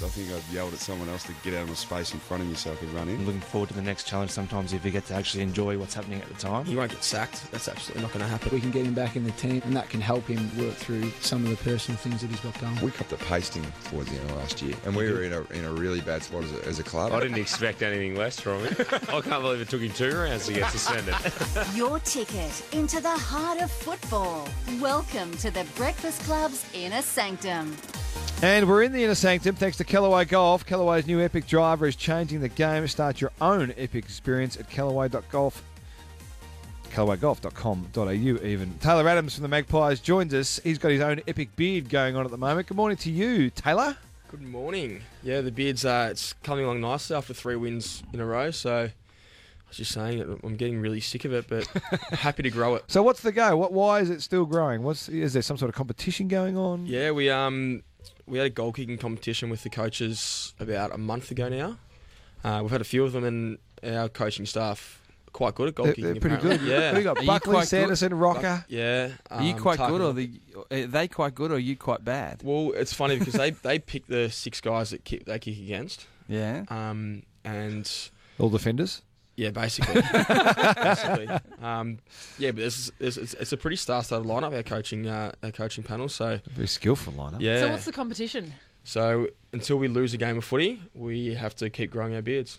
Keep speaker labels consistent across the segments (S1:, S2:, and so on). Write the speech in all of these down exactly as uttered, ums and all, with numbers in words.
S1: I think I've yelled at someone else to get out of my space in front of me so I could run in.
S2: I'm looking forward to the next challenge sometimes if you get to actually enjoy what's happening at the time.
S3: He won't get sacked. That's absolutely not going to happen.
S4: We can get him back in the team, and that can help him work through some of the personal things that he's got going.
S5: We copped a pasting towards the end of last year, and we were in a in a really bad spot as a, as a club.
S6: I didn't expect anything less from him. I can't believe it took him two rounds to get suspended.
S7: Your ticket into the heart of football. Welcome to the Breakfast Club's Inner Sanctum.
S8: And we're in the Inner Sanctum thanks to Callaway Golf. Callaway's new Epic driver is changing the game. Start your own Epic experience at callaway dot golf. callaway golf dot com dot a u even. Taylor Adams from the Magpies joins us. He's got his own epic beard going on at the moment. Good morning to you, Taylor.
S3: Good morning. Yeah, the beard's uh, it's coming along nicely after three wins in a row, so I was just saying that I'm getting really sick of it, but happy to grow it.
S8: So what's the go? What? Why is it still growing? What's is there some sort of competition going on?
S3: Yeah, we um we had a goal kicking competition with the coaches about a month ago now. Uh, we've had a few of them, and our coaching staff are quite good at goal
S8: They're,
S3: kicking.
S8: they're pretty
S3: apparently.
S8: good.
S3: Yeah.
S8: We got
S9: Are you
S8: Buckley,
S9: quite
S8: Sanderson, Rocker.
S3: Yeah.
S9: Are you
S3: um,
S9: quite good, or
S3: Tucker.
S9: the, are they quite good, or are you quite bad?
S3: Well, it's funny because they, they pick the six guys that kick, they kick against.
S9: Yeah.
S3: Um, and
S8: All defenders.
S3: yeah, basically, basically, um, yeah. But this is, it's, it's a pretty star-studded lineup. Our coaching, uh, our coaching panel. So
S8: Very skillful lineup.
S3: yeah.
S10: So what's the competition?
S3: So until we lose a game of footy, we have to keep growing our beards.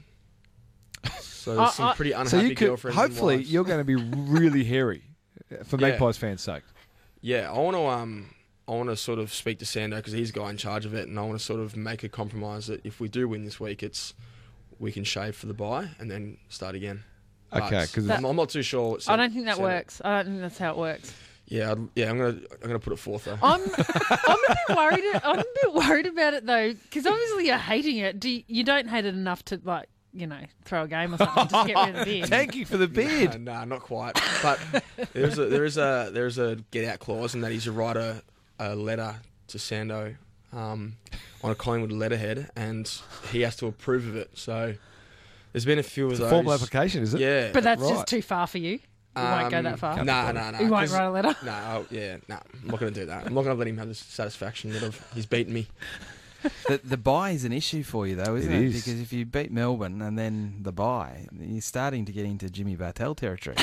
S3: So there's
S10: I-
S3: some
S10: I-
S3: pretty unhappy
S8: So you could
S3: girlfriends. and
S8: hopefully
S3: wives.
S8: you're going to be really hairy for
S3: Yeah.
S8: Magpies fans' sake.
S3: Yeah, I want to um, I want to sort of speak to Sando because he's the guy in charge of it, and I want to sort of make a compromise that if we do win this week, it's we can shave for the bye and then start again. But
S8: Okay, 'cause
S3: I'm, I'm not too sure. What
S10: I don't think that
S3: Sando-
S10: works. I don't think that's how it works.
S3: Yeah, I'd, yeah, I'm gonna I'm gonna put it forth though.
S10: I'm I'm a bit worried. I'm a bit worried about it though, because obviously you're hating it. Do you, you don't hate it enough to like you know throw a game or something just get rid of the beard?
S8: Thank you for the beard.
S3: Nah, nah, not quite. But there's a there is a there's a get out clause, and that is you write a, a letter to Sando um, on a Collingwood letterhead, and he has to approve of it. So there's been a few of
S8: It's a
S3: those.
S8: formal application, is it?
S3: Yeah,
S10: But that's
S8: Right.
S10: just too far for you. You won't go that far.
S3: Nah, nah, nah.
S10: You won't
S3: 'cause-
S10: write a letter.
S3: No, nah, yeah, no. Nah, I'm not going to do that. I'm not going to let him have the satisfaction that of he's beaten me.
S9: The, the bye is an issue for you, though, isn't
S8: It
S9: it?
S8: is.
S9: Because if you beat Melbourne and then the bye, you're starting to get into Jimmy Bartell territory.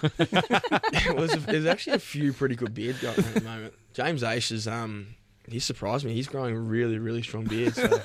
S3: well, there's, a, there's actually a few pretty good beard going at the moment. James Aish is, um, he surprised me. He's growing a really, really strong beard. So,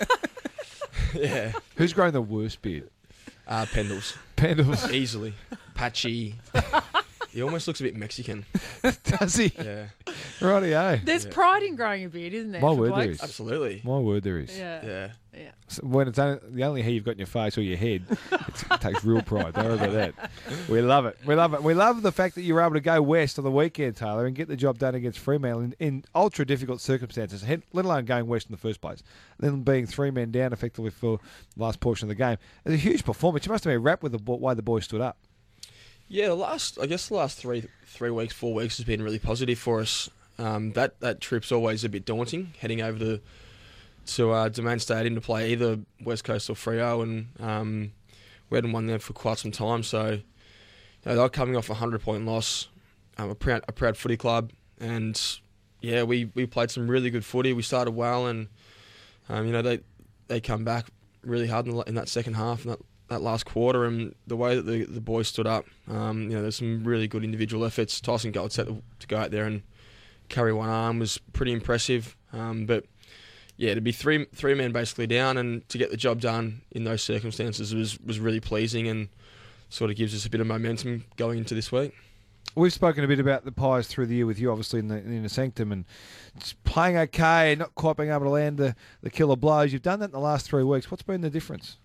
S3: yeah.
S8: Who's growing the worst beard?
S3: Uh, Pendles.
S8: Pendles.
S3: Easily. Patchy. He almost looks a bit Mexican.
S8: Does he?
S3: Yeah.
S8: Rightio.
S10: There's
S3: Yeah.
S10: pride in growing a beard, isn't there?
S8: My
S10: for
S8: word, there
S10: blokes?
S8: is.
S3: Absolutely.
S8: My word, there is.
S10: Yeah.
S3: Yeah.
S10: Yeah.
S8: So when it's only, the only hair you've got in your face or your head, it's, it takes real pride. Don't worry about that. We love it. We love it. We love the fact that you were able to go west on the weekend, Taylor, and get the job done against Fremantle in, in ultra difficult circumstances, he- let alone going west in the first place. Then being three men down effectively for the last portion of the game. It was a huge performance. You must have been wrapped with the bo- way the boys stood up.
S3: Yeah, the last, I guess the last three three weeks, four weeks has been really positive for us. Um, that, that trip's always a bit daunting, heading over to to uh, Domain Stadium to play either West Coast or Freo, and um, we hadn't won there for quite some time. So you know, they were coming off a hundred-point loss, um, a, proud, a proud footy club, and yeah, we, we played some really good footy. We started well, and um, you know they they come back really hard in, the, in that second half, and that, that last quarter, and the way that the, the boys stood up. Um, you know, there's some really good individual efforts. Tyson Gold set to, to go out there and carry one arm was pretty impressive, um, but. Yeah, to be three three men basically down and to get the job done in those circumstances was, was really pleasing and sort of gives us a bit of momentum going into this week.
S8: We've spoken a bit about the Pies through the year with you, obviously, in the, in the Sanctum, and just playing okay, not quite being able to land the, the killer blows. You've done that in the last three weeks. What's been the difference?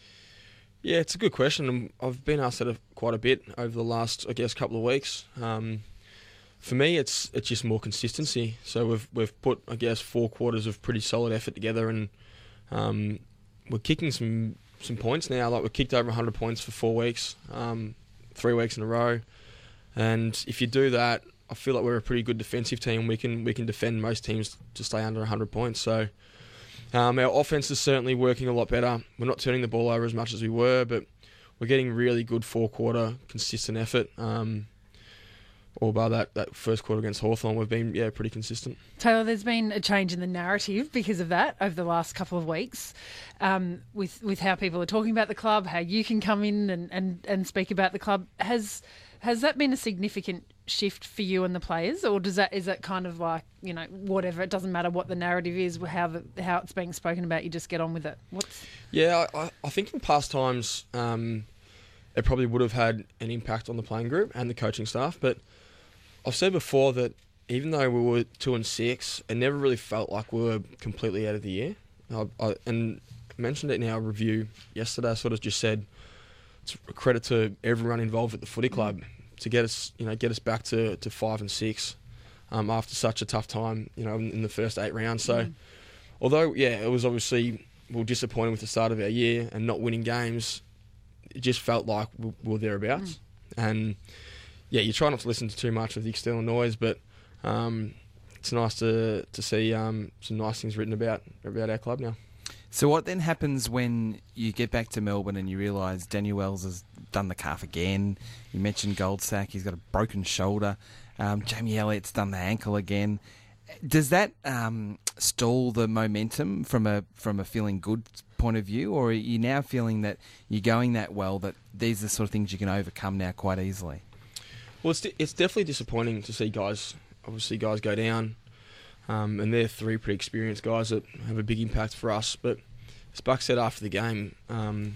S3: Yeah, it's a good question. I've been asked that quite a bit over the last, I guess, couple of weeks. Um, For me, it's it's just more consistency. So we've we've put, I guess, four quarters of pretty solid effort together, and um, we're kicking some some points now. Like we've kicked over one hundred points for four weeks, um, three weeks in a row. And if you do that, I feel like we're a pretty good defensive team. We can we can defend most teams to stay under one hundred points. So um, our offense is certainly working a lot better. We're not turning the ball over as much as we were, but we're getting really good four quarter consistent effort. Um, Or by that, that first quarter against Hawthorn, we've been yeah pretty consistent.
S10: Taylor, there's been a change in the narrative because of that over the last couple of weeks, um, with with how people are talking about the club, how you can come in and, and, and speak about the club. Has has that been a significant shift for you and the players, or does that is that kind of like, you know, whatever, it doesn't matter what the narrative is, how the, how it's being spoken about, you just get on with it? What's
S3: Yeah, I, I think in past times um, it probably would have had an impact on the playing group and the coaching staff, but I've said before that even though we were two and six, it never really felt like we were completely out of the year. I, I, and I mentioned it in our review yesterday. I sort of just said it's a credit to everyone involved at the footy club to get us, you know, get us back to, to five and six um, after such a tough time, you know, in, in the first eight rounds. So, mm. although yeah, it was obviously we were disappointed with the start of our year and not winning games, it just felt like we were thereabouts, mm. and. Yeah, you try not to listen to too much of the external noise, but um, it's nice to to see um, some nice things written about about our club now.
S9: So what then happens when you get back to Melbourne and you realise Daniel Wells has done the calf again? You mentioned Goldsack, he's got a broken shoulder. Um, Jamie Elliott's done the ankle again. Does that um, stall the momentum from a from a feeling good point of view, or are you now feeling that you're going that well that these are the sort of things you can overcome now quite easily?
S3: Well, it's, it's definitely disappointing to see guys, obviously guys go down, um, and they're three pretty experienced guys that have a big impact for us. But as Buck said after the game, um,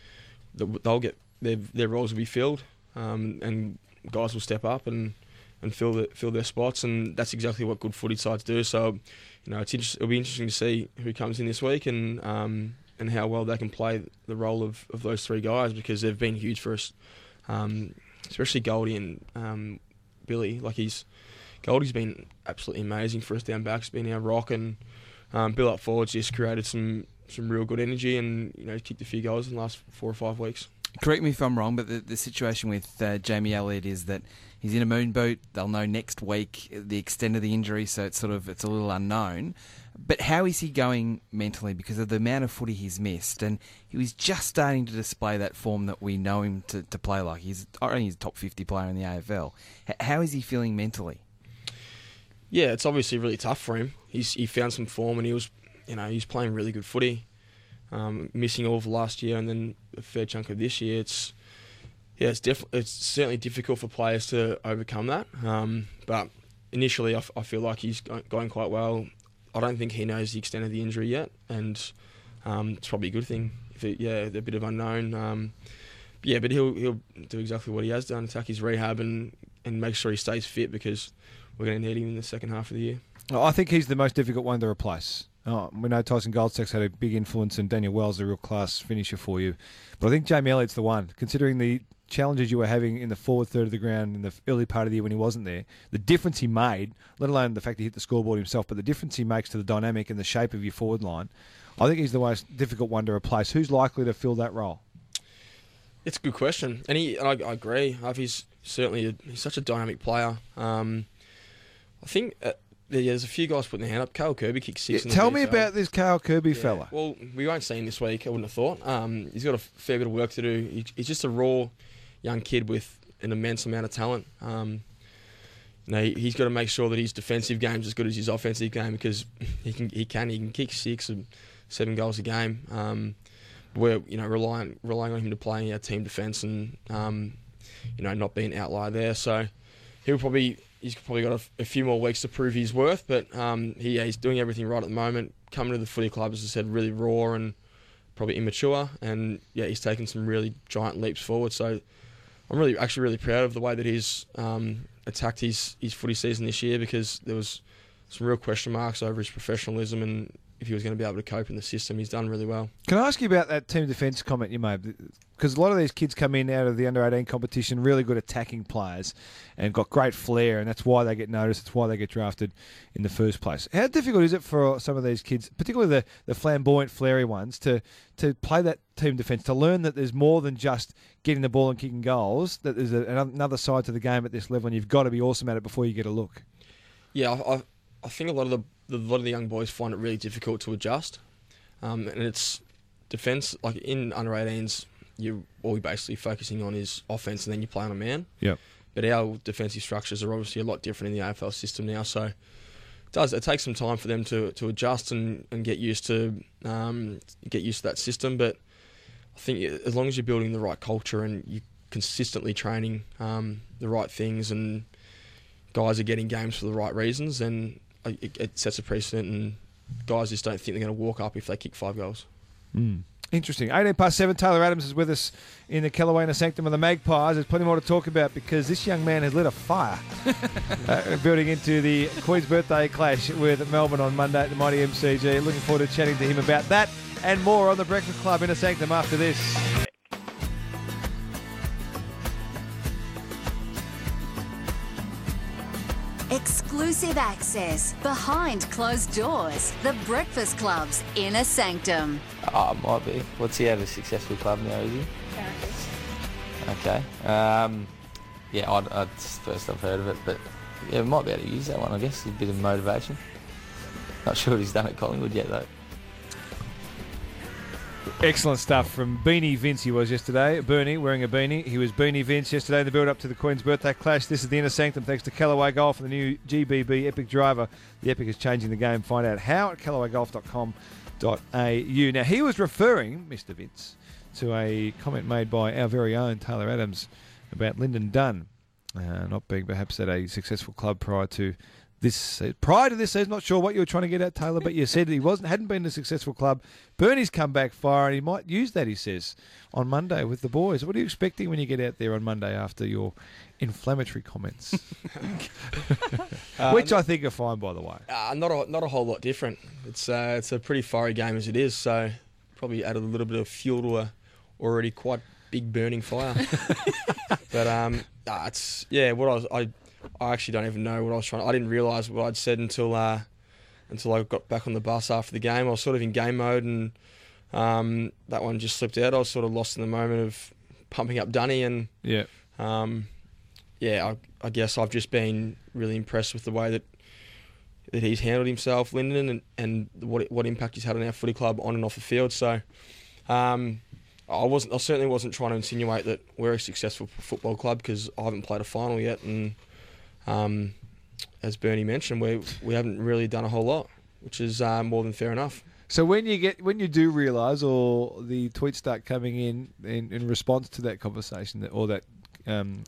S3: they'll get their their roles will be filled, um, and guys will step up and, and fill the, fill their spots, and that's exactly what good footy sides do. So, you know, it's inter- it'll be interesting to see who comes in this week and um, and how well they can play the role of, of those three guys, because they've been huge for us. Um, Especially Goldie and um, Billy. Like he's Goldie's been absolutely amazing for us down back. He's been our rock, and um, Bill up forwards just created some, some real good energy, and you know kicked a few goals in the last four or five weeks.
S9: Correct me if I'm wrong, but the, the situation with uh, Jamie Elliott is that he's in a moon boot. They'll know next week the extent of the injury, so it's sort of it's a little unknown. But how is he going mentally because of the amount of footy he's missed? And he was just starting to display that form that we know him to, to play like. He's only a top fifty player in the A F L. H- how is he feeling mentally?
S3: Yeah, it's obviously really tough for him. He's he found some form, and he was, you know, he's playing really good footy. Um, missing all of last year and then a fair chunk of this year. It's yeah, it's def- it's certainly difficult for players to overcome that. Um, but initially, I, f- I feel like he's go- going quite well. I don't think he knows the extent of the injury yet, and um, it's probably a good thing. If it, yeah, they're a bit of unknown. Um, yeah, but he'll he'll do exactly what he has done: attack his rehab and, and make sure he stays fit, because we're going to need him in the second half of the year.
S8: I think he's the most difficult one to replace. Oh, we know Tyson Goldsack's had a big influence, and Daniel Wells a real class finisher for you. But I think Jamie Elliott's the one, considering the challenges you were having in the forward third of the ground in the early part of the year when he wasn't there, the difference he made, let alone the fact he hit the scoreboard himself, but the difference he makes to the dynamic and the shape of your forward line, I think he's the most difficult one to replace. Who's likely to fill that role?
S3: It's a good question, and he, I, I agree. He's certainly a, he's such a dynamic player. Um, I think uh, there's a few guys putting their hand up. Cale Kirby kicked six.
S8: Yeah,
S3: in the
S8: tell
S3: V
S8: me
S3: F L.
S8: about this Cale Kirby
S3: Yeah,
S8: fella.
S3: Well, we won't see him this week, I wouldn't have thought. Um, he's got a fair bit of work to do. He, he's just a raw young kid with an immense amount of talent. Um, you know, he, he's got to make sure that his defensive game's as good as his offensive game, because he can he can he can kick six or seven goals a game. Um, we're you know relying relying on him to play our team defence and um, you know not being an outlier there. So he'll probably he's probably got a, a few more weeks to prove his worth, but um, he yeah, he's doing everything right at the moment. Coming to the footy club, as I said, really raw and probably immature, and yeah, he's taken some really giant leaps forward. So I'm really actually really proud of the way that he's um, attacked his, his footy season this year, because there was some real question marks over his professionalism and if he was going to be able to cope in the system. He's done really well.
S8: Can I ask you about that team defence comment you made? Because a lot of these kids come in out of the under eighteen competition, really good attacking players and got great flair, and that's why they get noticed. It's why they get drafted in the first place. How difficult is it for some of these kids, particularly the, the flamboyant, flary ones, to, to play that team defence, to learn that there's more than just getting the ball and kicking goals, that there's a, another side to the game at this level, and you've got to be awesome at it before you get a look?
S3: Yeah, I, I think a lot of the a lot of the young boys find it really difficult to adjust, um, and it's defence. Like in under eighteens, you all you're basically focusing on is offence, and then you play on a man.
S8: Yep.
S3: but our defensive structures are obviously a lot different in the A F L system now. So it does it takes some time for them to, to adjust and, and get used to um, get used to that system. But I think as long as you're building the right culture and you're consistently training um, the right things and guys are getting games for the right reasons, then it, it sets a precedent, and guys just don't think they're going to walk up if they kick five goals.
S8: Mm. Interesting. eighteen past seven, Taylor Adams is with us in the Kellaway Inner Sanctum of the Magpies. There's plenty more to talk about because this young man has lit a fire uh, building into the Queen's Birthday clash with Melbourne on Monday at the Mighty M C G. Looking forward to chatting to him about that and more on the Breakfast Club Inner Sanctum after this.
S7: Exclusive access, behind closed doors, the Breakfast Club's Inner Sanctum.
S11: Oh, might be. What's he have a successful club now, is he? Okay. Um, yeah, I'd, I'd, it's the first I've heard of it, but yeah, we might be able to use that one, I guess, a bit of motivation. Not sure what he's done at Collingwood yet, though.
S8: Excellent stuff from Beanie Vince. He was yesterday. Bernie wearing a beanie. He was Beanie Vince yesterday in the build-up to the Queen's Birthday clash. This is the Inner Sanctum thanks to Callaway Golf and the new G B B Epic driver. The Epic is changing the game. Find out how at callaway golf dot com dot a u. Now, he was referring, Mister Vince, to a comment made by our very own Taylor Adams about Lyndon Dunn uh, not being perhaps at a successful club prior to this prior to this season. Not sure what you were trying to get at, Taylor, but you said he wasn't hadn't been a successful club. Bernie's come back fire, and he might use that, he says, on Monday with the boys. What are you expecting when you get out there on Monday after your inflammatory comments?
S3: uh,
S8: Which I think are fine, by the way.
S3: Uh, not a not a whole lot different. It's uh, it's a pretty fiery game as it is, so probably added a little bit of fuel to a already quite big burning fire. But um, uh, it's yeah. What I was I. I actually don't even know what I was trying to... I didn't realise what I'd said until uh, until I got back on the bus after the game. I was sort of in game mode and um, that one just slipped out. I was sort of lost in the moment of pumping up Dunny and...
S8: Yeah.
S3: Um, yeah, I, I guess I've just been really impressed with the way that that he's handled himself, Lyndon, and, and what what impact he's had on our footy club on and off the field. So um, I wasn't. I certainly wasn't trying to insinuate that we're a successful football club because I haven't played a final yet, and um, as Bernie mentioned, we we haven't really done a whole lot, which is uh, more than fair enough.
S8: So when you get when you do realise, or the tweets start coming in, in in response to that conversation or that um,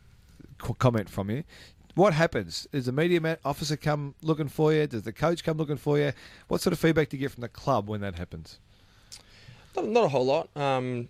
S8: comment from you, what happens? Does the media ma- officer come looking for you? Does the coach come looking for you? What sort of feedback do you get from the club when that happens?
S3: Not, not a whole lot. Um,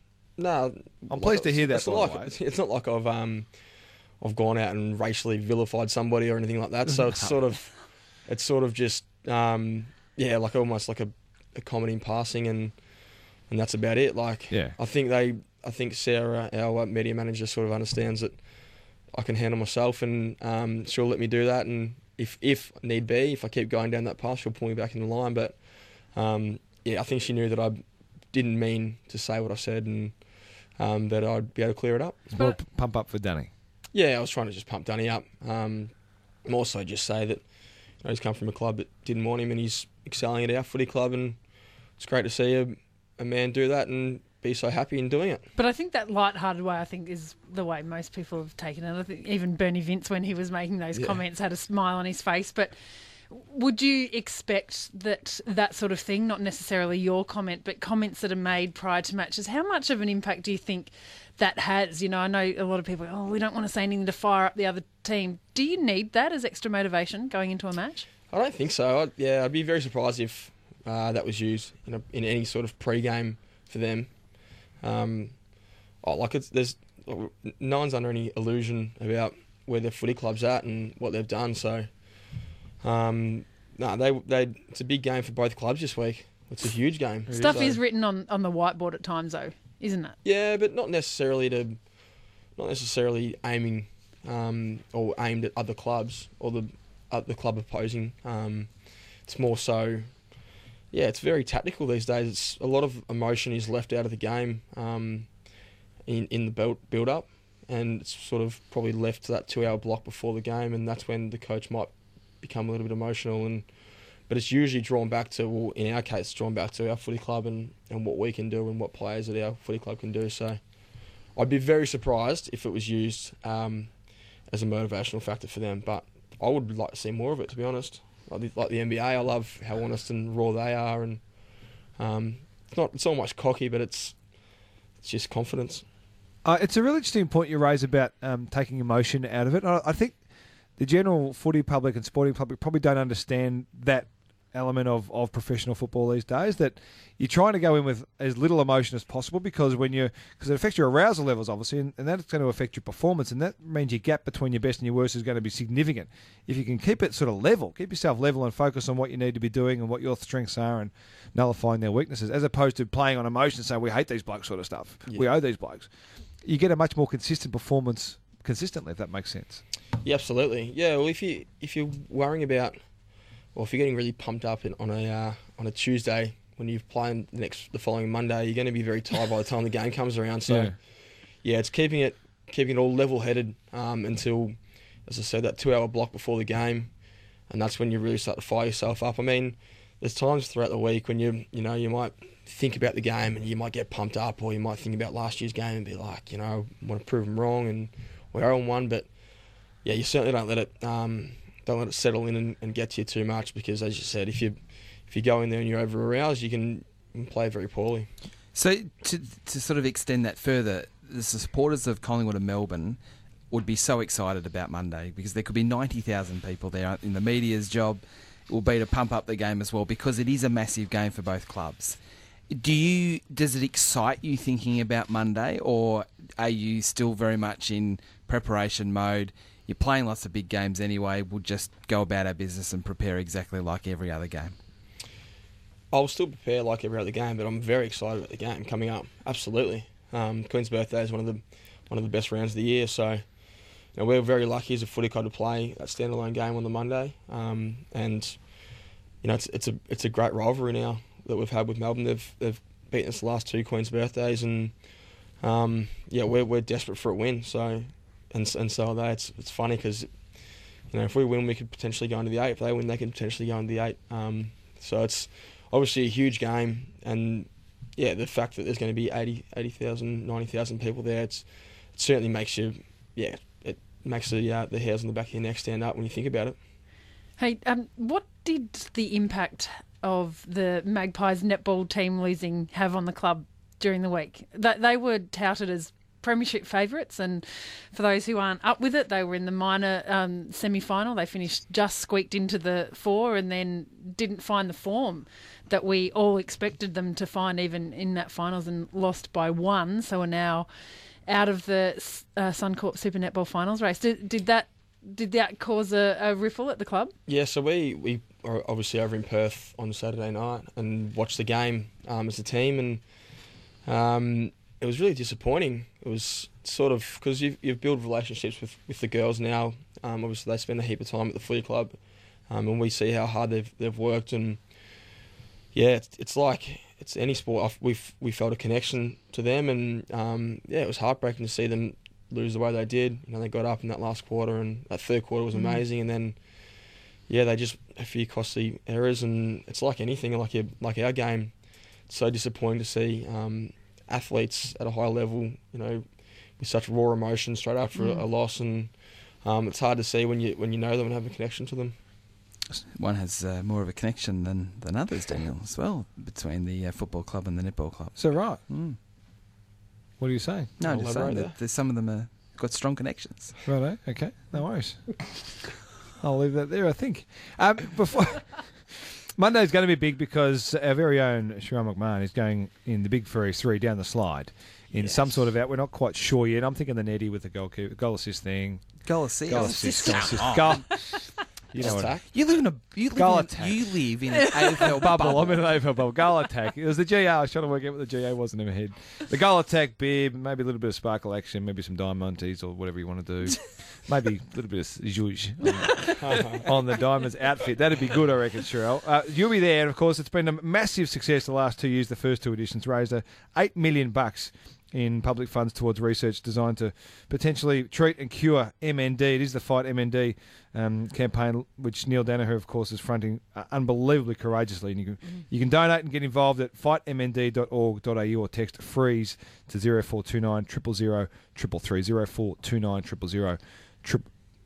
S3: no,
S8: I'm pleased to hear that.
S3: It's not like it's not like I've um, I've gone out and racially vilified somebody or anything like that. So it's sort of it's sort of just um, yeah, like almost like a, a comment in passing, and and that's about it. Like
S8: yeah.
S3: I think they, I think Sarah, our media manager, sort of understands that I can handle myself, and um, she'll let me do that. And if if need be, if I keep going down that path, she'll pull me back in the line. But um, yeah, I think she knew that I didn't mean to say what I said, and um, that I'd be able to clear it up.
S8: Well, pump up for Dunny.
S3: Yeah, I was trying to just pump Dunny up. Um, more so just say that you know, he's come from a club that didn't want him, and he's excelling at our footy club, and it's great to see a, a man do that and be so happy in doing it.
S10: But I think that light-hearted way, I think, is the way most people have taken it. I think even Bernie Vince, when he was making those
S3: yeah.
S10: comments, had a smile on his face. But would you expect that that sort of thing, not necessarily your comment, but comments that are made prior to matches, how much of an impact do you think that has? You know, I know a lot of people, oh, we don't want to say anything to fire up the other team. Do you need that as extra motivation going into a match?
S3: I don't think so. I'd, yeah, I'd be very surprised if uh, that was used in, a, in any sort of pre-game for them. Um, oh, like it's there's no one's under any illusion about where their footy club's at and what they've done. So, um, no, they they it's a big game for both clubs this week. It's a huge game.
S10: Stuff
S3: so,
S10: is written on, on the whiteboard at times, though, isn't it?
S3: Yeah, but not necessarily to, not necessarily aiming um, or aimed at other clubs or the uh, the club opposing. Um, it's more so. Yeah, it's very tactical these days. It's a lot of emotion is left out of the game um, in in the build build up, and it's sort of probably left to that two hour block before the game, and that's when the coach might become a little bit emotional. And but it's usually drawn back to, well, in our case, drawn back to our footy club and, and what we can do and what players at our footy club can do. So I'd be very surprised if it was used um, as a motivational factor for them. But I would like to see more of it, to be honest. Like the, like the N B A, I love how honest and raw they are, and um, it's not it's not much cocky, but it's it's just confidence.
S8: Uh, it's a really interesting point you raise about um, taking emotion out of it. I, I think the general footy public and sporting public probably don't understand that element of, of professional football these days, that you're trying to go in with as little emotion as possible, because when you because it affects your arousal levels, obviously, and, and that's going to affect your performance, and that means your gap between your best and your worst is going to be significant. If you can keep it sort of level, keep yourself level and focus on what you need to be doing and what your strengths are and nullifying their weaknesses, as opposed to playing on emotion and saying, we hate these blokes sort of stuff. Yeah. We owe these blokes. You get a much more consistent performance consistently, if that makes sense.
S3: Yeah, absolutely. Yeah, well, if, you, if you're worrying about... Well, if you're getting really pumped up in, on a uh, on a Tuesday when you're playing the next the following Monday, you're going to be very tired by the time the game comes around. So, yeah, yeah it's keeping it keeping it all level headed um, until, as I said, that two hour block before the game, and that's when you really start to fire yourself up. I mean, there's times throughout the week when you you know you might think about the game and you might get pumped up, or you might think about last year's game and be like, you know, I want to prove them wrong, and we're oh and one, but yeah, you certainly don't let it. Um, Don't let it settle in and, and get to you too much, because, as you said, if you if you go in there and you're over aroused, you can, you can play very poorly.
S9: So to to sort of extend that further, the supporters of Collingwood and Melbourne would be so excited about Monday, because there could be ninety thousand people there. In the media's job will be to pump up the game as well, because it is a massive game for both clubs. Do you does it excite you thinking about Monday, or are you still very much in preparation mode? You're playing lots of big games anyway. We'll just go about our business and prepare exactly like every other game.
S3: I'll still prepare like every other game, but I'm very excited about the game coming up. Absolutely. Um, Queen's Birthday is one of the one of the best rounds of the year, so you know, we're very lucky as a footy club to play that standalone game on the Monday. Um, and you know, it's it's a it's a great rivalry now that we've had with Melbourne. They've they've beaten us the last two Queen's Birthdays, and um, yeah, we're we're desperate for a win. So. And, and so are they. It's, it's funny because, you know, if we win, we could potentially go into the eight. If they win, they could potentially go into the eight. Um, so it's obviously a huge game. And, yeah, the fact that there's going to be eighty, eighty thousand, ninety thousand people there, it's, it certainly makes you, yeah, it makes the, uh, the hairs on the back of your neck stand up when you think about it.
S10: Hey, um, what did the impact of the Magpies netball team losing have on the club during the week? They, they were touted as premiership favourites, and for those who aren't up with it, they were in the minor um, semi-final. They finished just squeaked into the four, and then didn't find the form that we all expected them to find even in that finals, and lost by one, so are now out of the uh, Suncorp Super Netball finals race. Did, did that did that cause a, a ripple at the club? Yeah, so we, we are obviously over in Perth on Saturday night and watched the game um, as a team, and um, it was really disappointing. It was sort of, because you've, you've built relationships with, with the girls now. Um, obviously, they spend a heap of time at the footy club, um, and we see how hard they've they've worked. And yeah, it's, it's like it's any sport. We we felt a connection to them, and um, yeah, it was heartbreaking to see them lose the way they did. You know, they got up in that last quarter, and that third quarter was amazing. Mm. And then yeah, they just a few costly errors, and it's like anything, like your, like our game. It's so disappointing to see. Um, athletes at a high level, you know, with such raw emotion straight after mm. a, a loss, and um, it's hard to see when you when you know them and have a connection to them.
S9: One has uh, more of a connection than, than others, Daniel, as well, between the uh, football club and the netball club.
S8: So right.
S9: Mm.
S8: What are you saying?
S9: No, I'm just saying that there's some of them have got strong connections.
S8: Right, okay, no worries. I'll leave that there, I think. Um, before Monday's going to be big because our very own Sharon McMahon is going in the big Ferry three down the slide in yes. some sort of out. We're not quite sure yet. I'm thinking the Nettie with the goal goal assist thing.
S9: Goal assist.
S8: Goal assist. Goal assist. Goal. You know what?
S9: You live in a you live
S8: goal
S9: in
S8: attack.
S9: A, you live in an A F L bubble.
S8: bubble. I'm in an A F L bubble. Goal attack. It was the G A. I was trying to work out what the G A was in my head. The goal attack bib, maybe a little bit of sparkle action, maybe some diamantes or whatever you want to do. Maybe a little bit of zhuzh on, on the Diamonds outfit. That'd be good, I reckon, Sherelle. Uh, you'll be there, and of course, it's been a massive success the last two years. The first two editions raised a eight million bucks in public funds towards research designed to potentially treat and cure M N D. It is the Fight M N D um, campaign, which Neil Danaher, of course, is fronting uh, unbelievably courageously. And you can, mm-hmm. you can donate and get involved at fight m n d dot org dot a u or text FREEZE to zero four two nine, triple zero, triple three, zero four two nine, triple zero,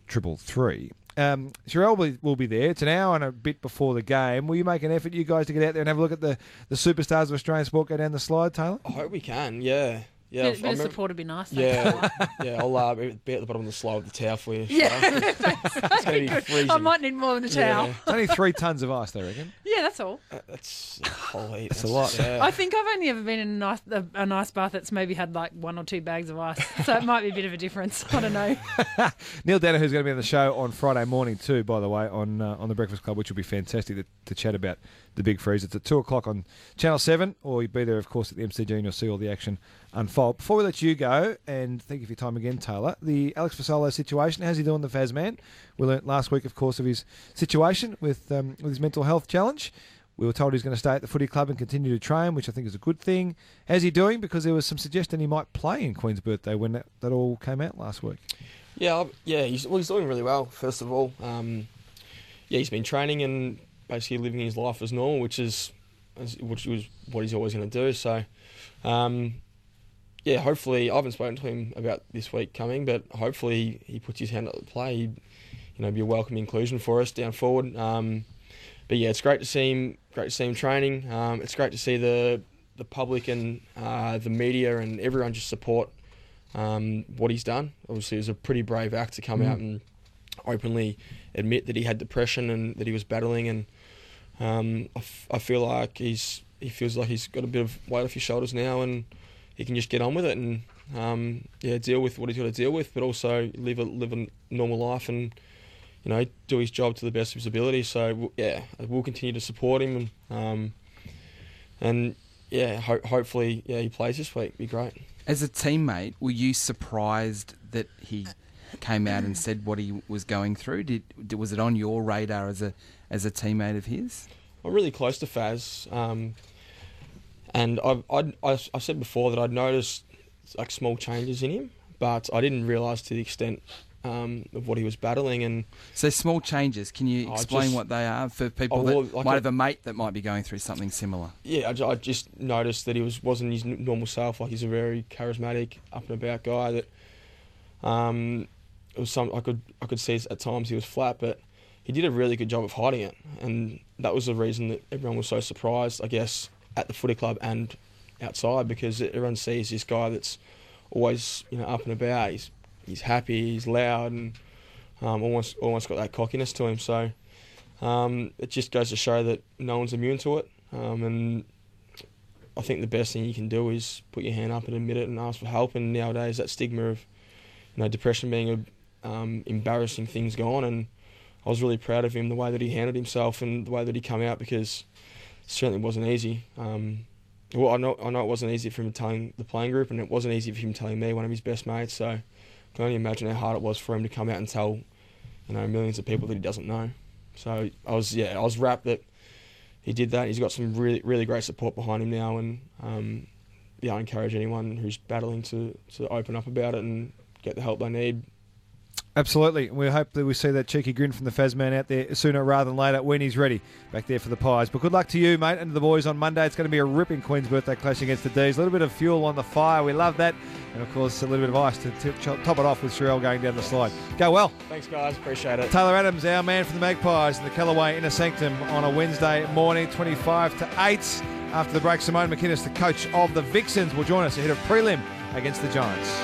S8: triple three. Um, Sherelle will be, will be there. It's an hour and a bit before the game. Will you make an effort, you guys, to get out there and have a look at the, the superstars of Australian sport go down the slide, Taylor?
S3: I hope we can, yeah. Yeah,
S10: bit,
S3: I
S10: bit of
S3: remember-
S10: support would be nice. Thanks,
S3: Yeah,
S10: Tyler.
S3: yeah. I'll uh, be at the bottom of the slide with the towel for you.
S10: Yeah,
S3: It's
S10: that's
S3: gonna be
S10: good.
S3: freezing.
S10: I might need more than a towel.
S3: Yeah.
S8: It's only three tons of ice, they reckon.
S10: Yeah, that's all.
S3: Uh, That's holy.
S8: That's a lot.
S3: Yeah.
S10: I think I've only ever been in a nice a, a nice bath that's maybe had like one or two bags of ice, so it might be a bit of a difference. I don't know.
S8: Neil Danaher's going to be on the show on Friday morning too, by the way, on uh, on the Breakfast Club, which will be fantastic to, to chat about the big freeze. It's at two o'clock on Channel seven, or you'll be there, of course, at the M C G, and you'll see all the action unfold. Before we let you go, and thank you for your time again, Taylor, the Alex Fasolo situation, how's he doing, the Faz man? We learnt last week, of course, of his situation with um, with his mental health challenge. We were told he's going to stay at the footy club and continue to train, which I think is a good thing. How's he doing? Because there was some suggestion he might play in Queen's birthday when that, that all came out last week.
S3: Yeah, I- yeah. He's, well, he's doing really well. First of all, um, yeah, he's been training and basically living his life as normal, which is which was what he's always going to do. So, um, yeah, hopefully, I haven't spoken to him about this week coming, but hopefully he puts his hand up to play. He'd, you know, be a welcome inclusion for us down forward. Um, but yeah, it's great to see him. Great to see him training. Um, it's great to see the the public and uh, the media and everyone just support um, what he's done. Obviously, it was a pretty brave act to come
S8: Mm.
S3: out and openly admit that he had depression and that he was battling. And um, I, f- I feel like he's he feels like he's got a bit of weight off his shoulders now, and he can just get on with it and um, yeah, deal with what he's got to deal with, but also live a live a normal life and, you know, do his job to the best of his ability. So w- yeah, we'll continue to support him, and um, and yeah, ho- hopefully yeah he plays this week. Be great.
S9: As a teammate, were you surprised that he came out and said what he was going through? Did, did was it on your radar as a as a teammate of his?
S3: I'm really close to Faz, um, and I've I'd, I I said before that I'd noticed like small changes in him, but I didn't realise to the extent um, of what he was battling. And
S9: So small changes. Can you
S3: I
S9: explain
S3: just-
S9: what they are for people
S3: Oh, well,
S9: that
S3: like
S9: might
S3: a-
S9: have a mate that might be going through something similar?
S3: yeah, I, ju- I just noticed that he was wasn't his n- normal self. Like, he's a very charismatic, up and about guy. That um, it was some I could I could see at times he was flat, but he did a really good job of hiding it, and that was the reason that everyone was so surprised, I guess, at the footy club and outside, because everyone sees this guy that's always, you know, up and about. He's he's happy, he's loud, and um, almost almost got that cockiness to him. So um, it just goes to show that no one's immune to it, um, and I think the best thing you can do is put your hand up and admit it and ask for help. And nowadays, that stigma of, you know, depression being a um, embarrassing thing's gone, and I was really proud of him, the way that he handled himself and the way that he came out, because it certainly wasn't easy. Um, well, I know I know it wasn't easy for him telling the playing group, and it wasn't easy for him telling me, one of his best mates. So I can only imagine how hard it was for him to come out and tell, you know, millions of people that he doesn't know. So I was, yeah, I was rapt that he did that. He's got some really, really great support behind him now, and um, yeah, I encourage anyone who's battling to, to open up about it and get the help they need.
S8: Absolutely. We hope that we see that cheeky grin from the Faz man out there sooner rather than later when he's ready back there for the Pies. But good luck to you, mate, and to the boys on Monday. It's going to be a ripping Queen's birthday clash against the D's. A little bit of fuel on the fire. We love that. And, of course, a little bit of ice to t- top it off with Sherelle going down the slide. Go well.
S3: Thanks, guys. Appreciate it.
S8: Taylor Adams, our man from the Magpies in the Callaway Inner Sanctum on a Wednesday morning, twenty-five to eight. After the break, Simone McInnes, the coach of the Vixens, will join us ahead of prelim against the Giants.